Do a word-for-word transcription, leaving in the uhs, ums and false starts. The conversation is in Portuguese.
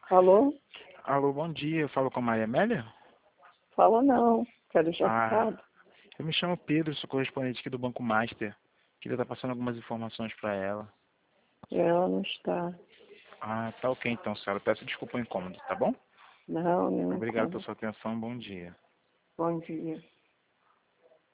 Alô? Alô, bom dia. Eu falo com a Maria Amélia? Fala não. Quer deixar Ah, recado? eu me chamo Pedro, sou correspondente aqui do Banco Master. Queria estar passando algumas informações para ela. Ela não está. Ah, tá ok então, senhora. Peço desculpa o incômodo, tá bom? Não, nenhum Obrigado pela como. sua atenção. Bom dia. Bom dia.